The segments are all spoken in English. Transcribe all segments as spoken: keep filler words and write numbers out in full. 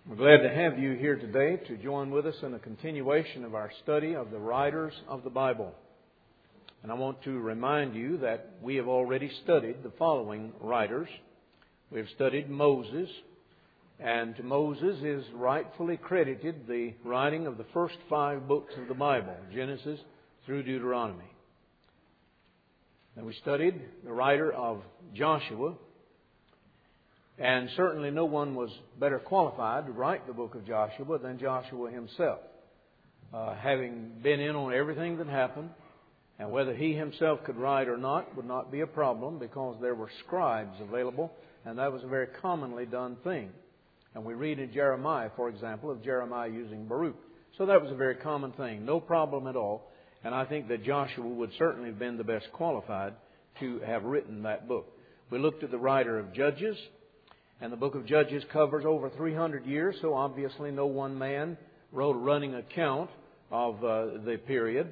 We're glad to have you here today to join with us in a continuation of our study of the writers of the Bible. And I want to remind you that we have already studied the following writers. We have studied Moses, and to Moses is rightfully credited the writing of the first five books of the Bible, Genesis through Deuteronomy. Then we studied the writer of Joshua. And certainly no one was better qualified to write the book of Joshua than Joshua himself. Uh, having been in on everything that happened, and whether he himself could write or not would not be a problem because there were scribes available, and that was a very commonly done thing. And we read in Jeremiah, for example, of Jeremiah using Baruch. So that was a very common thing, no problem at all. And I think that Joshua would certainly have been the best qualified to have written that book. We looked at the writer of Judges. And the book of Judges covers over three hundred years, so obviously no one man wrote a running account of uh, the period.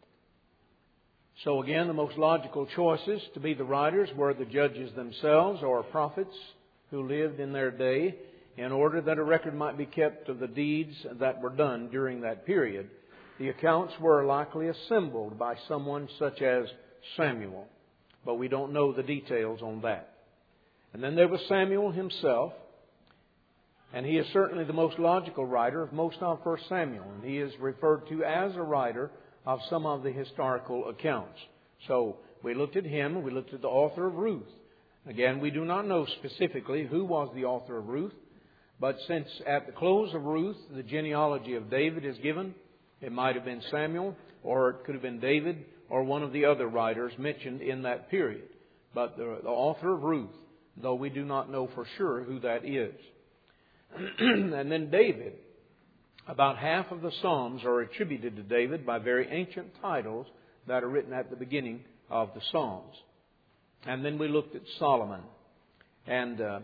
So again, the most logical choices to be the writers were the judges themselves or prophets who lived in their day in order that a record might be kept of the deeds that were done during that period. The accounts were likely assembled by someone such as Samuel, but we don't know the details on that. And then there was Samuel himself, and he is certainly the most logical writer of most of First Samuel, and he is referred to as a writer of some of the historical accounts. So we looked at him, we looked at the author of Ruth. Again, we do not know specifically who was the author of Ruth, but since at the close of Ruth the genealogy of David is given, it might have been Samuel, or it could have been David, or one of the other writers mentioned in that period. But the, the author of Ruth, though we do not know for sure who that is. And then David. About half of the Psalms are attributed to David by very ancient titles that are written at the beginning of the Psalms. And then we looked at Solomon. And uh,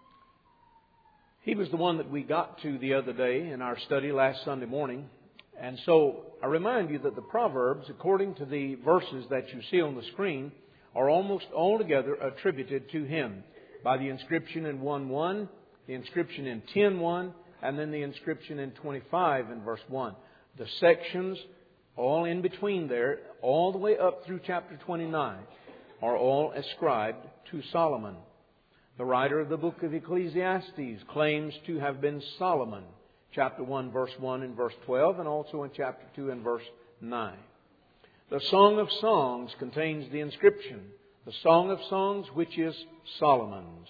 he was the one that we got to the other day in our study last Sunday morning. And so I remind you that the Proverbs, according to the verses that you see on the screen, are almost altogether attributed to him. By the inscription in one one, the inscription in ten one, and then the inscription in twenty-five in verse one. The sections, all in between there, all the way up through chapter twenty-nine, are all ascribed to Solomon. The writer of the book of Ecclesiastes claims to have been Solomon. Chapter one, verse one and verse twelve, and also in chapter two and verse nine. The Song of Songs contains the inscription, the Song of Songs, which is Solomon's.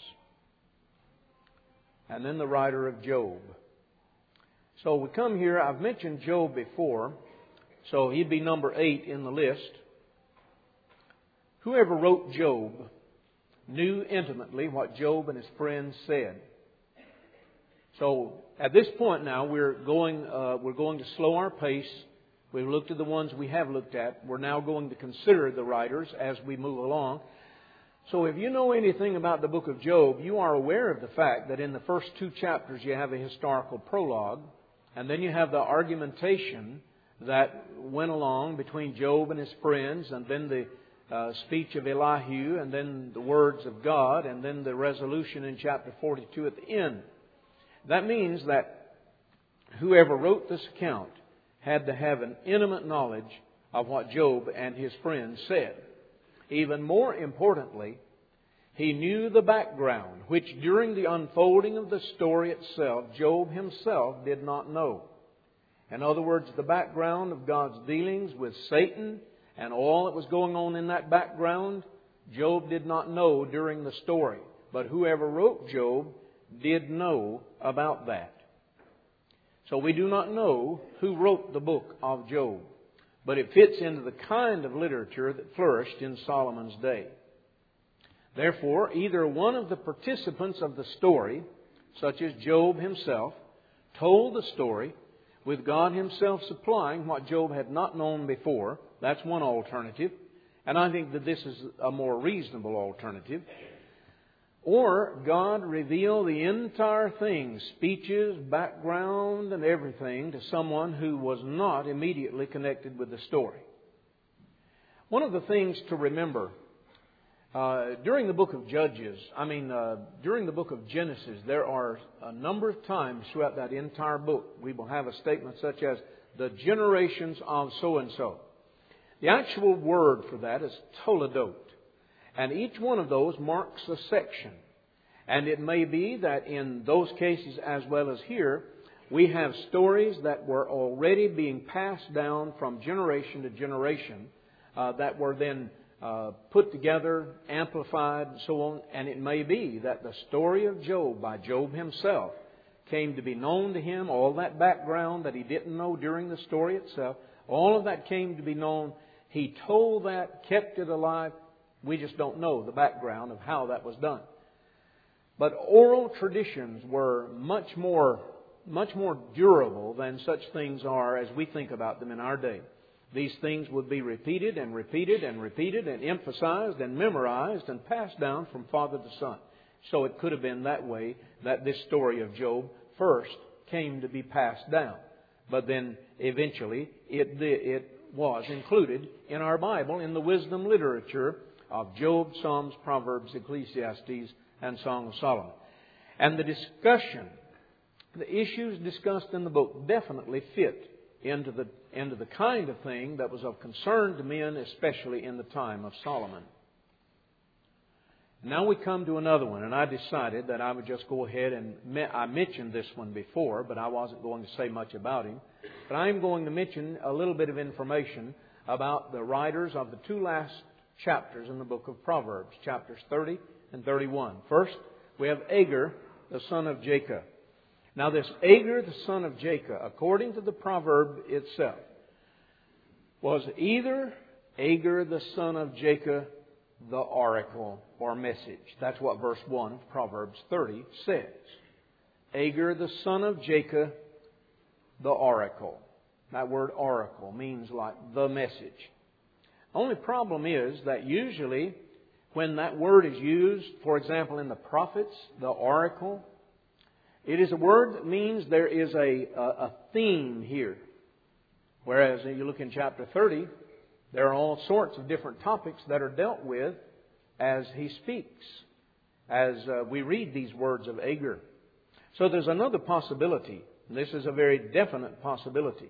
And then the writer of Job. So we come here, I've mentioned Job before, so he'd be number eight in the list. Whoever wrote Job knew intimately what Job and his friends said. So at this point now, we're going, uh, we're going to slow our pace. We've looked at the ones we have looked at. We're now going to consider the writers as we move along. So if you know anything about the book of Job, you are aware of the fact that in the first two chapters you have a historical prologue, and then you have the argumentation that went along between Job and his friends, and then the uh, speech of Elihu, and then the words of God, and then the resolution in chapter forty-two at the end. That means that whoever wrote this account had to have an intimate knowledge of what Job and his friends said. Even more importantly, he knew the background, which during the unfolding of the story itself, Job himself did not know. In other words, the background of God's dealings with Satan and all that was going on in that background, Job did not know during the story. But whoever wrote Job did know about that. So we do not know who wrote the book of Job, but it fits into the kind of literature that flourished in Solomon's day. Therefore, either one of the participants of the story, such as Job himself, told the story with God himself supplying what Job had not known before. That's one alternative, and I think that this is a more reasonable alternative. Or God revealed the entire thing, speeches, background, and everything to someone who was not immediately connected with the story. One of the things to remember Uh, during the book of Judges, I mean, uh, during the book of Genesis, there are a number of times throughout that entire book we will have a statement such as the generations of so-and-so. The actual word for that is toledot. And each one of those marks a section. And it may be that in those cases as well as here, we have stories that were already being passed down from generation to generation uh, that were then uh, put together, amplified, and so on. And it may be that the story of Job by Job himself came to be known to him, all that background that he didn't know during the story itself, all of that came to be known. He told that, kept it alive. We just don't know the background of how that was done. But oral traditions were much more, much more durable than such things are as we think about them in our day. These things would be repeated and repeated and repeated and emphasized and memorized and passed down from father to son. So it could have been that way that this story of Job first came to be passed down. But then eventually it, it was included in our Bible in the wisdom literature of Job, Psalms, Proverbs, Ecclesiastes, and Song of Solomon. And the discussion, the issues discussed in the book definitely fit into the, into the kind of thing that was of concern to men, especially in the time of Solomon. Now we come to another one, and I decided that I would just go ahead and, me- I mentioned this one before, but I wasn't going to say much about him. But I am going to mention a little bit of information about the writers of the two last chapters in the book of Proverbs, chapters thirty and thirty-one. First, we have Agur, the son of Jacob. Now this Agur, the son of Jacob, according to the proverb itself, was either Agur, the son of Jacob, the oracle or message. That's what verse one of Proverbs thirty says. Agur, the son of Jacob, the oracle. That word oracle means like the message. Only problem is that usually when that word is used, for example, in the prophets, the oracle, it is a word that means there is a, a, a theme here. Whereas if you look in chapter thirty, there are all sorts of different topics that are dealt with as he speaks, as uh, we read these words of Agur. So there's another possibility. And this is a very definite possibility.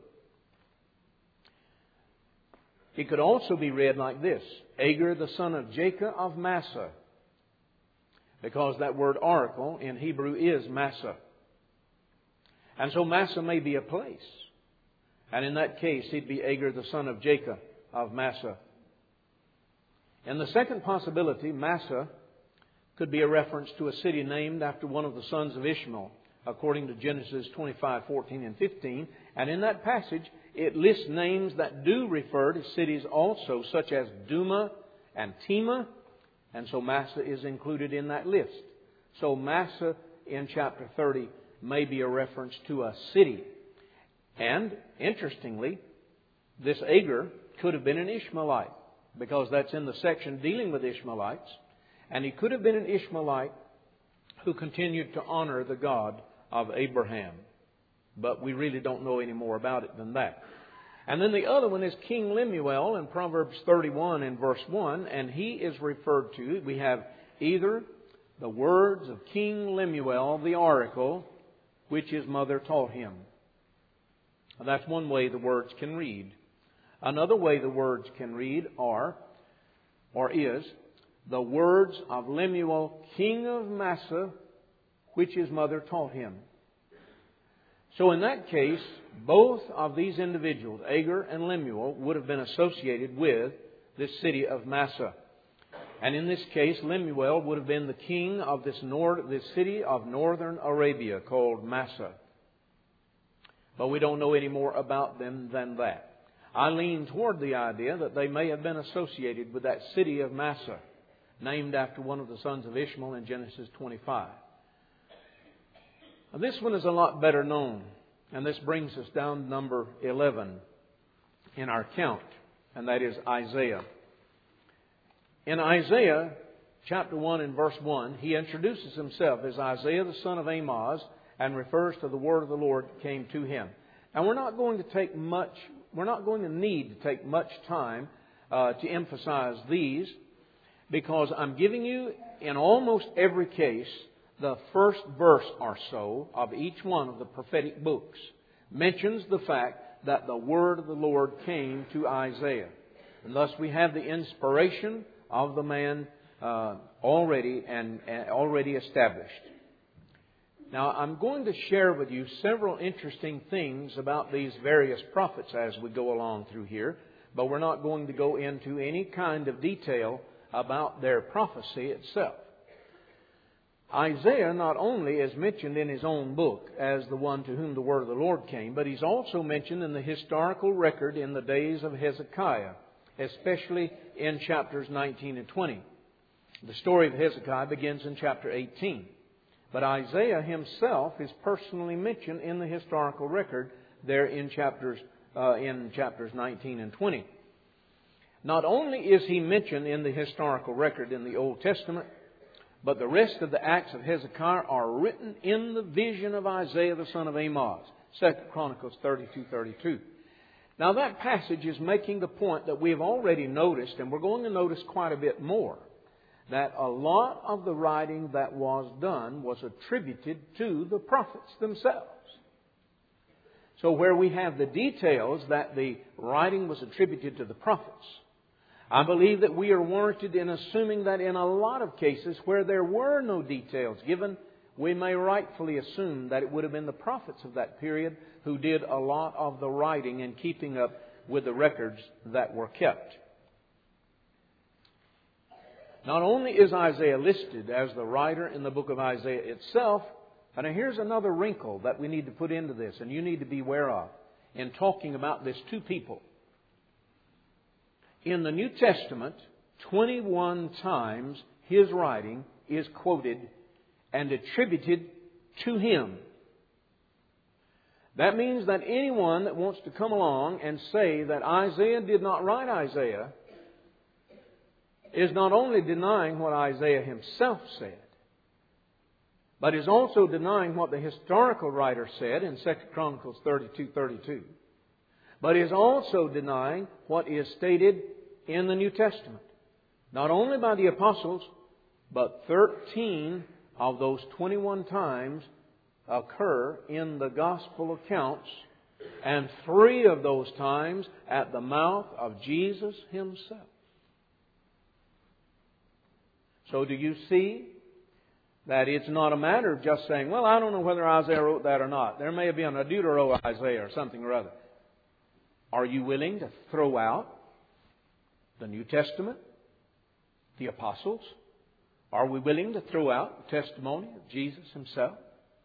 It could also be read like this: Agur, the son of Jacob of Massa. Because that word oracle in Hebrew is Massa. And so Massa may be a place. And in that case, he'd be Agur, the son of Jacob of Massa. And the second possibility, Massa, could be a reference to a city named after one of the sons of Ishmael, according to Genesis twenty-five, fourteen, and fifteen. And in that passage, it lists names that do refer to cities also, such as Duma and Tema. And so Massa is included in that list. So Massa in chapter thirty may be a reference to a city. And, interestingly, this Agur could have been an Ishmaelite, because that's in the section dealing with Ishmaelites. And he could have been an Ishmaelite who continued to honor the God of Abraham. But we really don't know any more about it than that. And then the other one is King Lemuel in Proverbs thirty-one in verse one. And he is referred to, we have either the words of King Lemuel, the oracle, which his mother taught him. That's one way the words can read. Another way the words can read are, or is, the words of Lemuel, king of Massa, which his mother taught him. So in that case, both of these individuals, Agur and Lemuel, would have been associated with this city of Massa. And in this case, Lemuel would have been the king of this, nord, this city of northern Arabia called Massa. But we don't know any more about them than that. I lean toward the idea that they may have been associated with that city of Massa, named after one of the sons of Ishmael in Genesis twenty-five. Now, this one is a lot better known, and this brings us down to number eleven in our count, and that is Isaiah. In Isaiah chapter one and verse one, he introduces himself as Isaiah the son of Amoz and refers to the word of the Lord came to him. And we're not going to take much, we're not going to need to take much time uh, to emphasize these. because I'm giving you, in almost every case, the first verse or so of each one of the prophetic books mentions the fact that the word of the Lord came to Isaiah. And thus we have the inspiration of the man uh, already and uh, already established. Now, I'm going to share with you several interesting things about these various prophets as we go along through here, but we're not going to go into any kind of detail about their prophecy itself. Isaiah not only is mentioned in his own book as the one to whom the word of the Lord came, but he's also mentioned in the historical record in the days of Hezekiah, especially in chapters nineteen and twenty. The story of Hezekiah begins in chapter eighteen. But Isaiah himself is personally mentioned in the historical record there in chapters uh, in chapters nineteen and twenty. Not only is he mentioned in the historical record in the Old Testament, but the rest of the acts of Hezekiah are written in the vision of Isaiah the son of Amoz, Second Chronicles thirty-two thirty-two. Now that passage is making the point that we have already noticed, and we're going to notice quite a bit more, that a lot of the writing that was done was attributed to the prophets themselves. So where we have the details that the writing was attributed to the prophets, I believe that we are warranted in assuming that in a lot of cases where there were no details given, we may rightfully assume that it would have been the prophets of that period who did a lot of the writing and keeping up with the records that were kept. Not only is Isaiah listed as the writer in the book of Isaiah itself, and here's another wrinkle that we need to put into this, and you need to be aware of in talking about this to people. In the New Testament, twenty-one times his writing is quoted and attributed to him. That means that anyone that wants to come along and say that Isaiah did not write Isaiah is not only denying what Isaiah himself said, but is also denying what the historical writer said in Second Chronicles thirty-two thirty-two, but is also denying what is stated in the New Testament. Not only by the apostles, but thirteen of those twenty-one times occur in the gospel accounts, and three of those times at the mouth of Jesus himself. So do you see that it's not a matter of just saying, well, I don't know whether Isaiah wrote that or not. There may have been a Deutero Isaiah or something or other. Are you willing to throw out the New Testament, the apostles? Are we willing to throw out the testimony of Jesus himself?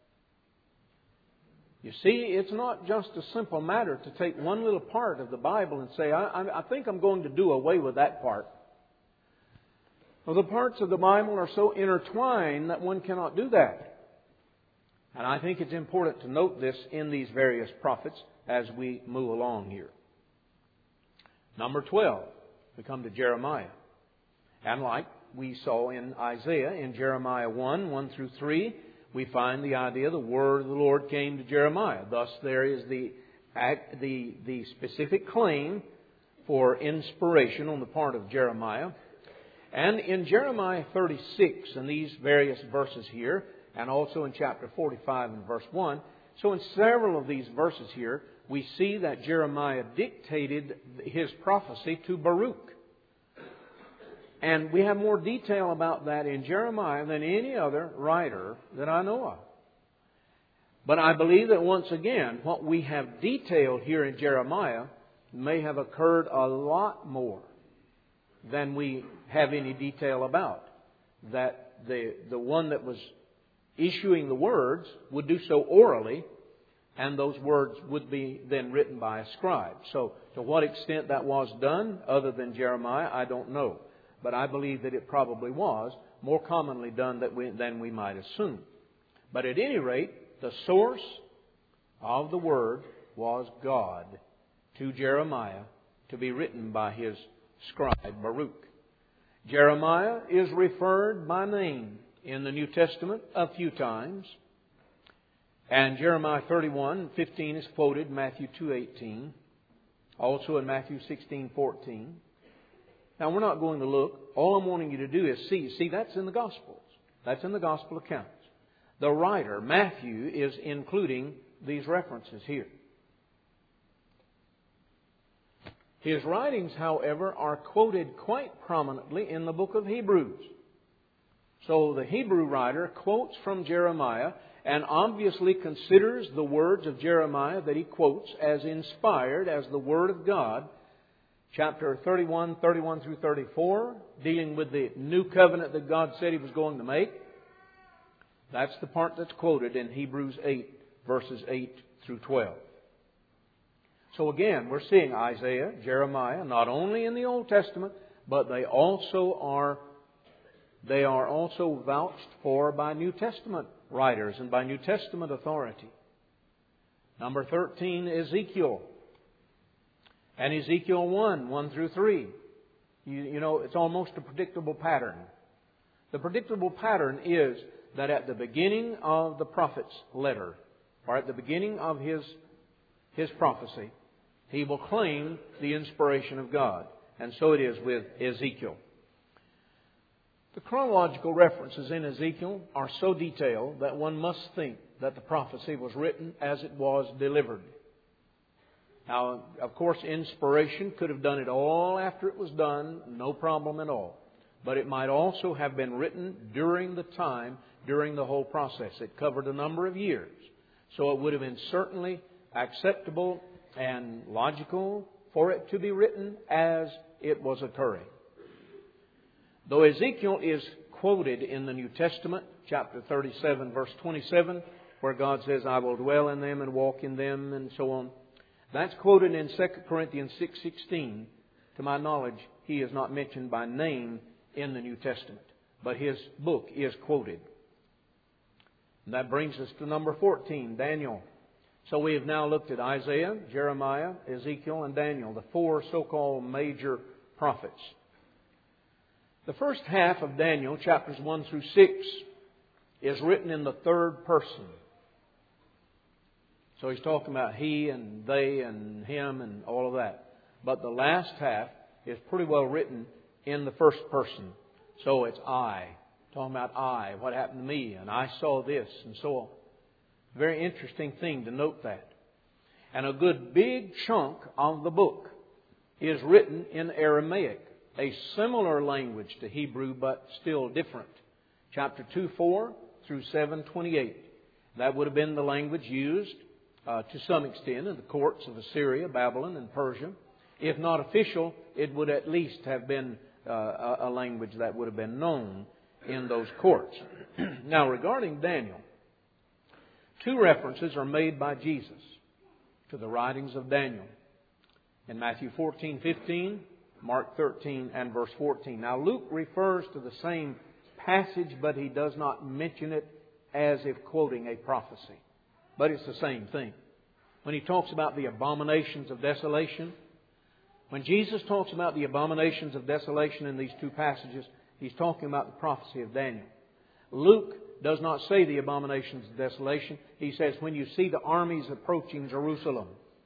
You see, it's not just a simple matter to take one little part of the Bible and say, I, I think I'm going to do away with that part. Well, the parts of the Bible are so intertwined that one cannot do that. And I think it's important to note this in these various prophets as we move along here. Number twelve, we come to Jeremiah. And like we saw in Isaiah, in Jeremiah one, one through three, we find the idea the word of the Lord came to Jeremiah. Thus there is the, the, the specific claim for inspiration on the part of Jeremiah. And in Jeremiah thirty-six, and these various verses here, and also in chapter forty-five and verse one, so in several of these verses here, we see that Jeremiah dictated his prophecy to Baruch. And we have more detail about that in Jeremiah than any other writer that I know of. But I believe that once again, what we have detailed here in Jeremiah may have occurred a lot more than we have any detail about. That the, the one that was issuing the words would do so orally, and those words would be then written by a scribe. So to what extent that was done, other than Jeremiah, I don't know. But I believe that it probably was more commonly done that we, than we might assume. But at any rate, the source of the Word was God to Jeremiah to be written by his scribe Baruch. Jeremiah is referred by name in the New Testament a few times. And Jeremiah thirty-one fifteen is quoted, Matthew two eighteen, also in Matthew sixteen fourteen. Now, we're not going to look. All I'm wanting you to do is see. See, that's in the Gospels. That's in the Gospel accounts. The writer, Matthew, is including these references here. His writings, however, are quoted quite prominently in the book of Hebrews. So the Hebrew writer quotes from Jeremiah and obviously considers the words of Jeremiah that he quotes as inspired as the Word of God. Chapter thirty-one, thirty-one through thirty-four, dealing with the new covenant that God said He was going to make. That's the part that's quoted in Hebrews eight, verses eight through twelve. So again, we're seeing Isaiah, Jeremiah, not only in the Old Testament, but they also are they are also vouched for by New Testament writers and by New Testament authority. Number thirteen, Ezekiel. And Ezekiel one, one through three. You, you know, it's almost a predictable pattern. The predictable pattern is that at the beginning of the prophet's letter, or at the beginning of his, his prophecy, he will claim the inspiration of God. And so it is with Ezekiel. The chronological references in Ezekiel are so detailed that one must think that the prophecy was written as it was delivered. Now, of course, inspiration could have done it all after it was done, no problem at all. But it might also have been written during the time, during the whole process. It covered a number of years. So it would have been certainly acceptable and logical for it to be written as it was occurring. Though Ezekiel is quoted in the New Testament, chapter thirty-seven, verse twenty-seven, where God says, I will dwell in them and walk in them, and so on. That's quoted in Second Corinthians six sixteen. To my knowledge, he is not mentioned by name in the New Testament, but his book is quoted. And that brings us to number fourteen, Daniel. So we have now looked at Isaiah, Jeremiah, Ezekiel, and Daniel, the four so-called major prophets. The first half of Daniel, chapters one through six, is written in the third person. So he's talking about he and they and him and all of that. But the last half is pretty well written in the first person. So it's I. Talking about I, what happened to me, and I saw this, and so on. Very interesting thing to note that. And a good big chunk of the book is written in Aramaic, a similar language to Hebrew, but still different. Chapter two four through seven twenty-eight. That would have been the language used Uh, to some extent in the courts of Assyria, Babylon, and Persia. If not official, it would at least have been uh, a language that would have been known in those courts. Now, regarding Daniel, two references are made by Jesus to the writings of Daniel. In Matthew fourteen fifteen, Mark thirteen, and verse fourteen. Now, Luke refers to the same passage, but he does not mention it as if quoting a prophecy. But it's the same thing. When he talks about the abominations of desolation, when Jesus talks about the abominations of desolation in these two passages, he's talking about the prophecy of Daniel. Luke does not say the abominations of desolation. He says, when you see the armies approaching Jerusalem.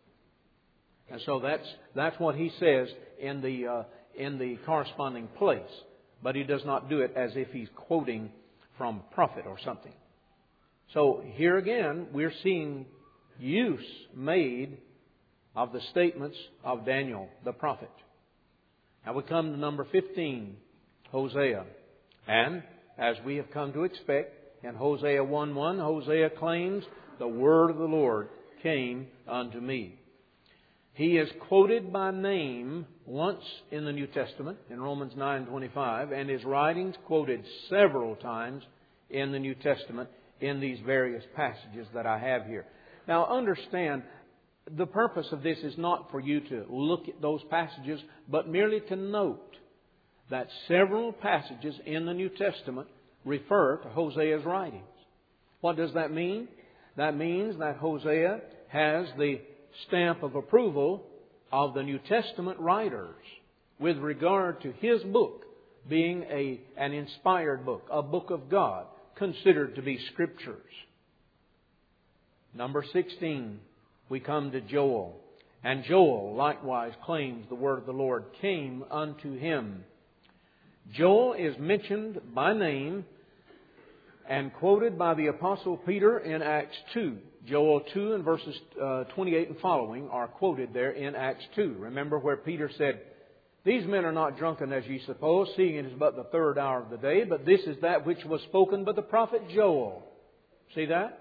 And so that's that's what he says in the uh, in the corresponding place. But he does not do it as if he's quoting from a prophet or something. So here again, we're seeing use made of the statements of Daniel, the prophet. Now we come to number fifteen, Hosea. And as we have come to expect, in Hosea one one, Hosea claims, the word of the Lord came unto me. He is quoted by name once in the New Testament, in Romans nine twenty-five, and his writings quoted several times in the New Testament, in these various passages that I have here. Now understand, the purpose of this is not for you to look at those passages, but merely to note that several passages in the New Testament refer to Hosea's writings. What does that mean? That means that Hosea has the stamp of approval of the New Testament writers with regard to his book being a, an inspired book, a book of God, considered to be Scriptures. Number sixteen, we come to Joel. And Joel likewise claims the word of the Lord came unto him. Joel is mentioned by name and quoted by the Apostle Peter in Acts two. Joel two and verses uh, twenty-eight and following are quoted there in Acts two. Remember where Peter said, "These men are not drunken as ye suppose, seeing it is but the third hour of the day, but this is that which was spoken by the prophet Joel." See that?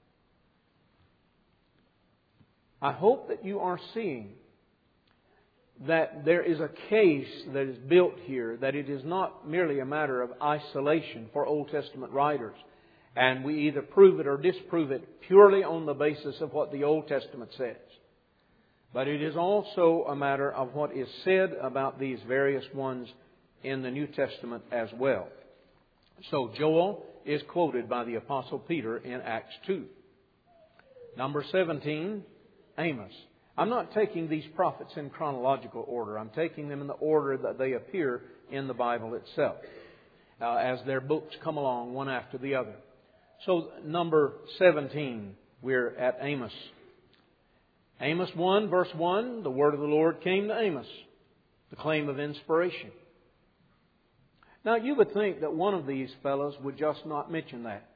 I hope that you are seeing that there is a case that is built here, that it is not merely a matter of isolation for Old Testament writers, and we either prove it or disprove it purely on the basis of what the Old Testament says. But it is also a matter of what is said about these various ones in the New Testament as well. So Joel is quoted by the Apostle Peter in Acts two. Number seventeen, Amos. I'm not taking these prophets in chronological order. I'm taking them in the order that they appear in the Bible itself, uh, as their books come along one after the other. So number seventeen, we're at Amos. Amos one, verse one, the word of the Lord came to Amos, the claim of inspiration. Now you would think that one of these fellows would just not mention that.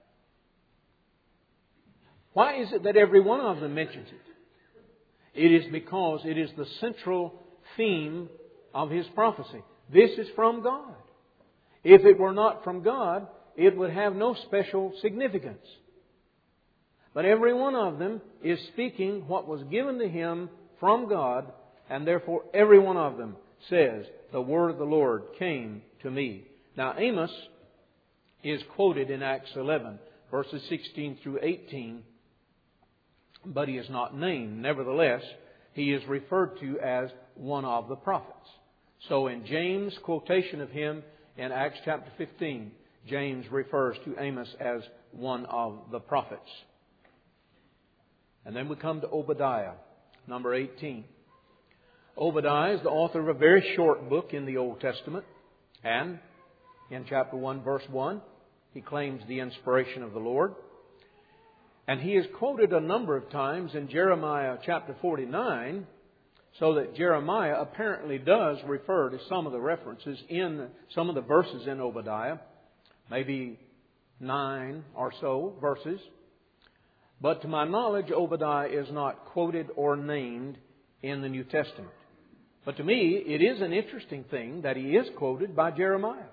Why is it that every one of them mentions it? It is because it is the central theme of his prophecy. This is from God. If it were not from God, it would have no special significance. But every one of them is speaking what was given to him from God, and therefore every one of them says, "The word of the Lord came to me." Now Amos is quoted in Acts eleven, verses sixteen through eighteen, but he is not named. Nevertheless, he is referred to as one of the prophets. So in James' quotation of him in Acts chapter fifteen, James refers to Amos as one of the prophets. And then we come to Obadiah, number eighteen. Obadiah is the author of a very short book in the Old Testament. And in chapter one, verse one, he claims the inspiration of the Lord. And he is quoted a number of times in Jeremiah chapter forty-nine, so that Jeremiah apparently does refer to some of the references in some of the verses in Obadiah, maybe nine or so verses. But to my knowledge, Obadiah is not quoted or named in the New Testament. But to me, it is an interesting thing that he is quoted by Jeremiah.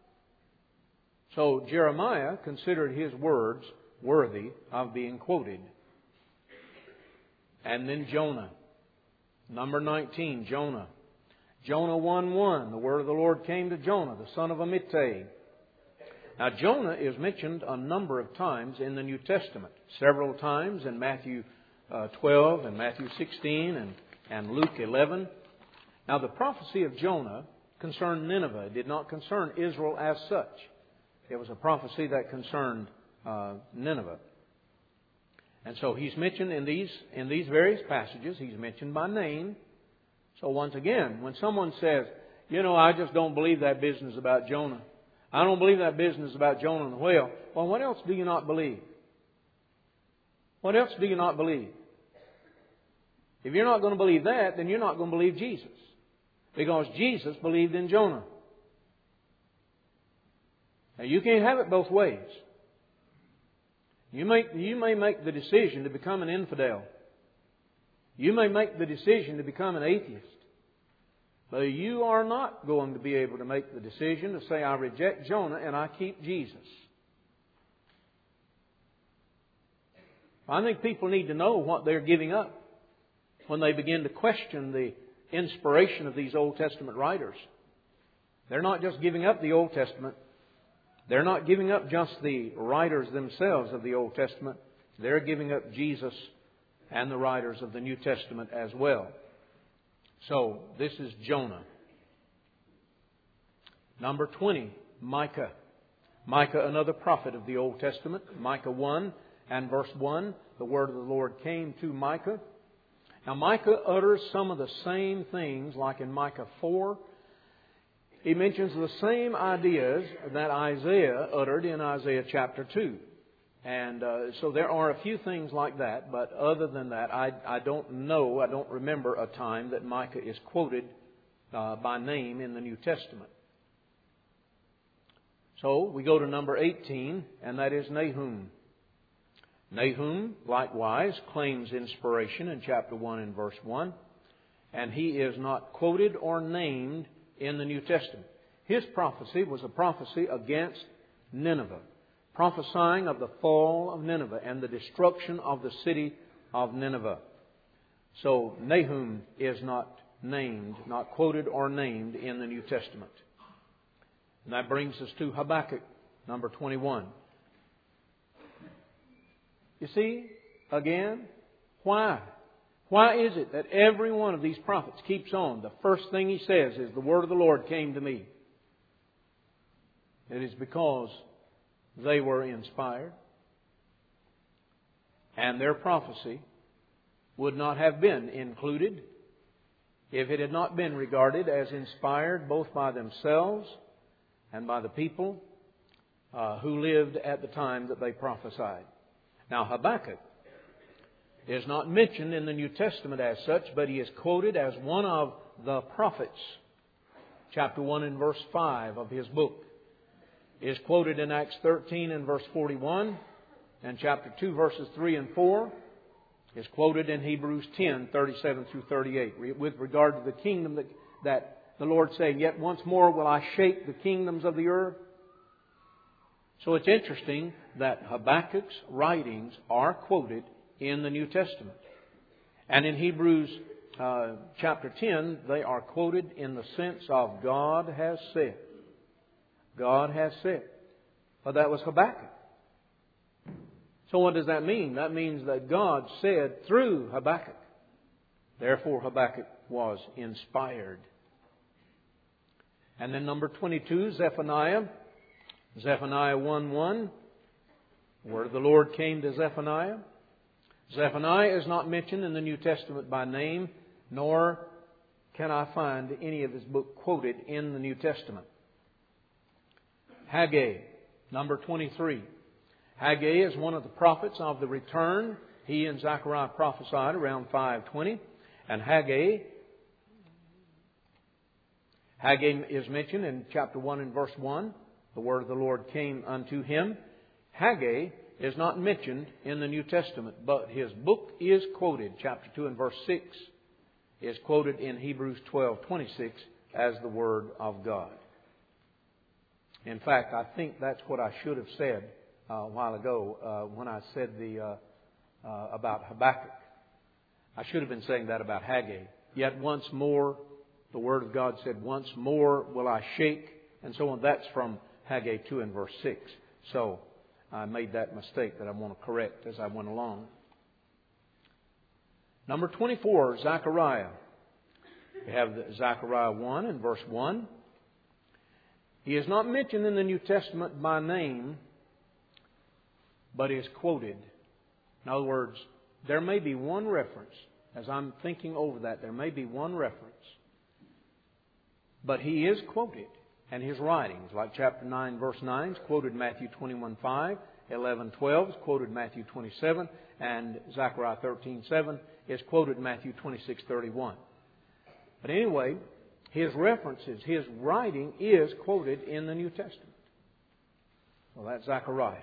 So Jeremiah considered his words worthy of being quoted. And then Jonah. Number nineteen, Jonah. Jonah one one, the word of the Lord came to Jonah, the son of Amittai. Now Jonah is mentioned a number of times in the New Testament. Several times in Matthew uh, twelve and Matthew sixteen and, and Luke eleven. Now the prophecy of Jonah concerned Nineveh. It did not concern Israel as such. It was a prophecy that concerned uh, Nineveh. And so he's mentioned in these in these various passages. He's mentioned by name. So once again, when someone says, you know, I just don't believe that business about Jonah. I don't believe that business about Jonah and the whale. Well, what else do you not believe? What else do you not believe? If you're not going to believe that, then you're not going to believe Jesus. Because Jesus believed in Jonah. Now, you can't have it both ways. You may, you may make the decision to become an infidel. You may make the decision to become an atheist. But you are not going to be able to make the decision to say, I reject Jonah and I keep Jesus. I think people need to know what they're giving up when they begin to question the inspiration of these Old Testament writers. They're not just giving up the Old Testament. They're not giving up just the writers themselves of the Old Testament. They're giving up Jesus and the writers of the New Testament as well. So, this is Jonah. Number twenty, Micah. Micah, another prophet of the Old Testament. Micah one and verse one, the word of the Lord came to Micah. Now, Micah utters some of the same things like in Micah four. He mentions the same ideas that Isaiah uttered in Isaiah chapter two. And uh, so there are a few things like that, but other than that, I, I don't know, I don't remember a time that Micah is quoted uh, by name in the New Testament. So we go to number eighteen, and that is Nahum. Nahum, likewise, claims inspiration in chapter one and verse one, and he is not quoted or named in the New Testament. His prophecy was a prophecy against Nineveh, prophesying of the fall of Nineveh and the destruction of the city of Nineveh. So Nahum is not named, not quoted or named in the New Testament. And that brings us to Habakkuk, number twenty-one. You see, again, why? Why is it that every one of these prophets keeps on? The first thing he says is, the word of the Lord came to me. It is because they were inspired, and their prophecy would not have been included if it had not been regarded as inspired both by themselves and by the people uh, who lived at the time that they prophesied. Now, Habakkuk is not mentioned in the New Testament as such, but he is quoted as one of the prophets. Chapter one and verse five of his book is quoted in Acts thirteen and verse forty-one, and chapter two verses three and four is quoted in Hebrews ten, thirty-seven through thirty-eight, with regard to the kingdom that, that the Lord saying, "Yet once more will I shake the kingdoms of the earth." So it's interesting that Habakkuk's writings are quoted in the New Testament. And in Hebrews uh, chapter ten, they are quoted in the sense of God has said. God has said. Well, that was Habakkuk. So what does that mean? That means that God said through Habakkuk. Therefore, Habakkuk was inspired. And then number twenty-two, Zephaniah. Zephaniah one one. The word of the Lord came to Zephaniah. Zephaniah is not mentioned in the New Testament by name, nor can I find any of his book quoted in the New Testament. Haggai, number twenty-three. Haggai is one of the prophets of the return. He and Zechariah prophesied around five twenty. And Haggai, Haggai is mentioned in chapter one and verse one. The word of the Lord came unto him. Haggai is not mentioned in the New Testament, but his book is quoted. Chapter two and verse six is quoted in Hebrews twelve twenty-six as the Word of God. In fact, I think that's what I should have said uh, a while ago uh, when I said the uh, uh, about Habakkuk. I should have been saying that about Haggai. Yet once more, the Word of God said, "Once more will I shake," and so on. That's from Haggai two and verse six. So I made that mistake that I want to correct as I went along. Number twenty-four, Zechariah. We have Zechariah one and verse one. He is not mentioned in the New Testament by name, but is quoted. In other words, there may be one reference. As I'm thinking over that, there may be one reference. But he is quoted. And his writings, like chapter nine, verse nine, is quoted Matthew twenty-one five, eleven twelve is quoted Matthew twenty-seven, and Zechariah thirteen seven is quoted Matthew twenty-six thirty-one. But anyway, his references, his writing is quoted in the New Testament. Well, that's Zechariah.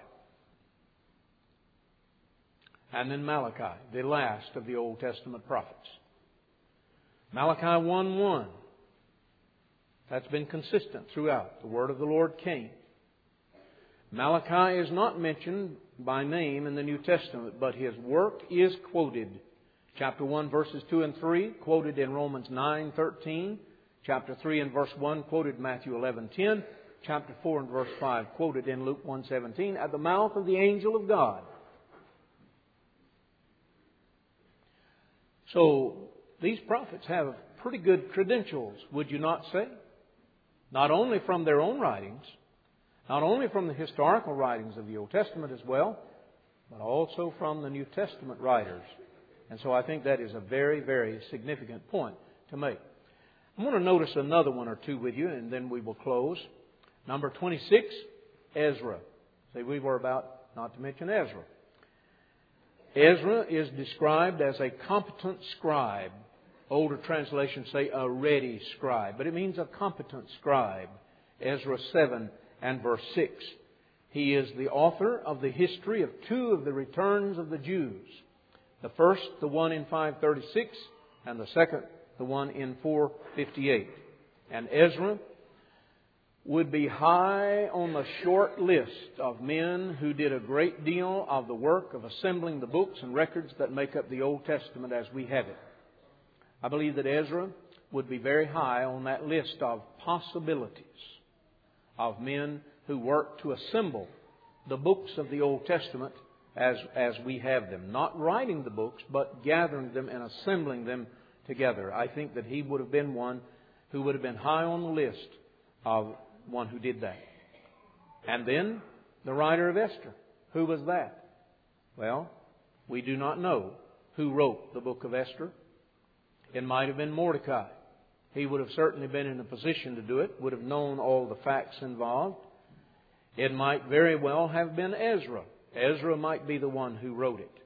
And then Malachi, the last of the Old Testament prophets. Malachi one one. That's been consistent throughout. The word of the Lord came. Malachi is not mentioned by name in the New Testament, but his work is quoted. Chapter one, verses two and three, quoted in Romans nine thirteen. Chapter three and verse one, quoted Matthew eleven ten. Chapter four and verse five, quoted in Luke one seventeen, at the mouth of the angel of God. So, these prophets have pretty good credentials, would you not say? Not only from their own writings, not only from the historical writings of the Old Testament as well, but also from the New Testament writers. And so I think that is a very, very significant point to make. I want to notice another one or two with you, and then we will close. Number twenty-six, Ezra. See, we were about not to mention Ezra. Ezra is described as a competent scribe. Older translations say a ready scribe, but it means a competent scribe. Ezra seven and verse six. He is the author of the history of two of the returns of the Jews. The first, the one in five thirty-six, and the second, the one in four fifty-eight. And Ezra would be high on the short list of men who did a great deal of the work of assembling the books and records that make up the Old Testament as we have it. I believe that Ezra would be very high on that list of possibilities of men who worked to assemble the books of the Old Testament as, as we have them. Not writing the books, but gathering them and assembling them together. I think that he would have been one who would have been high on the list of one who did that. And then the writer of Esther. Who was that? Well, we do not know who wrote the book of Esther. It might have been Mordecai. He would have certainly been in a position to do it, would have known all the facts involved. It might very well have been Ezra. Ezra might be the one who wrote it.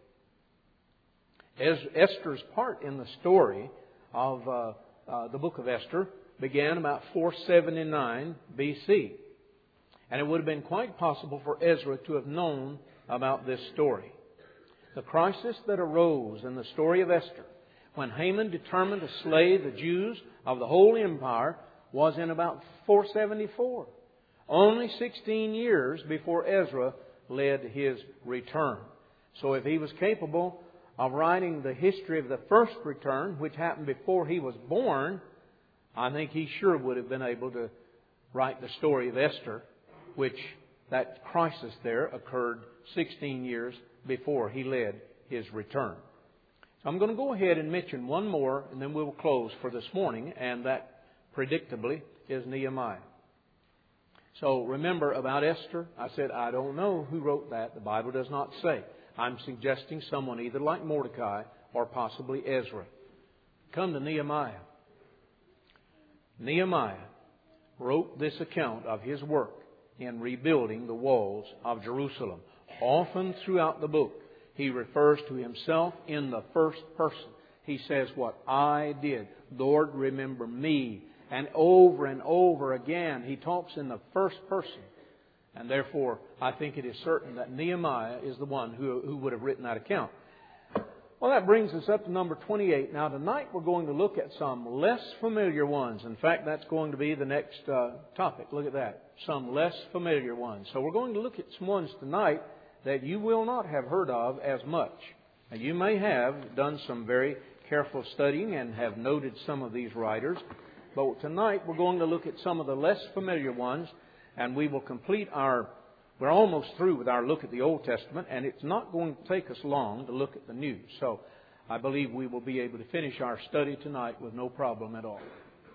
Esther's part in the story of uh, uh, the book of Esther began about four seventy-nine B C. And it would have been quite possible for Ezra to have known about this story. The crisis that arose in the story of Esther, when Haman determined to slay the Jews of the whole empire, was in about four seventy-four. Only sixteen years before Ezra led his return. So if he was capable of writing the history of the first return, which happened before he was born, I think he sure would have been able to write the story of Esther, which that crisis there occurred sixteen years before he led his return. So I'm going to go ahead and mention one more, and then we will close for this morning, and that predictably is Nehemiah. So remember about Esther, I said I don't know who wrote that. The Bible does not say. I'm suggesting someone either like Mordecai or possibly Ezra. Come to Nehemiah. Nehemiah wrote this account of his work in rebuilding the walls of Jerusalem. Often throughout the book, he refers to himself in the first person. He says, what I did, Lord, remember me. And over and over again, he talks in the first person. And therefore, I think it is certain that Nehemiah is the one who, who would have written that account. Well, that brings us up to number twenty-eight. Now, tonight we're going to look at some less familiar ones. In fact, that's going to be the next uh, topic. Look at that. Some less familiar ones. So we're going to look at some ones tonight that you will not have heard of as much. Now, you may have done some very careful studying and have noted some of these writers. But tonight we're going to look at some of the less familiar ones, and we will complete our... We're almost through with our look at the Old Testament, and it's not going to take us long to look at the New. So I believe we will be able to finish our study tonight with no problem at all.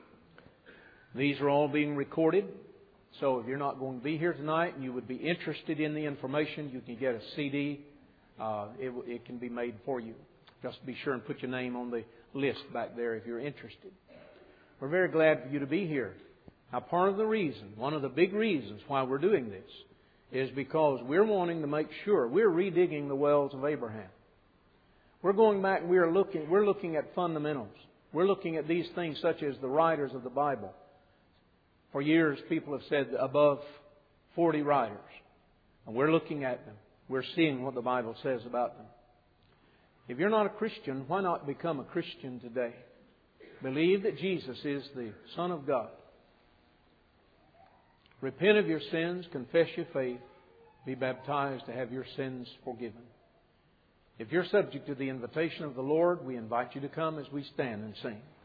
These are all being recorded. So if you're not going to be here tonight and you would be interested in the information, you can get a C D. Uh, it, it can be made for you. Just be sure and put your name on the list back there if you're interested. We're very glad for you to be here. Now, part of the reason, one of the big reasons why we're doing this, is because we're wanting to make sure we're redigging the wells of Abraham. We're going back and we're looking, we're looking at fundamentals. We're looking at these things such as the writers of the Bible. For years, people have said above forty writers. And we're looking at them. We're seeing what the Bible says about them. If you're not a Christian, why not become a Christian today? Believe that Jesus is the Son of God. Repent of your sins, confess your faith, be baptized to have your sins forgiven. If you're subject to the invitation of the Lord, we invite you to come as we stand and sing.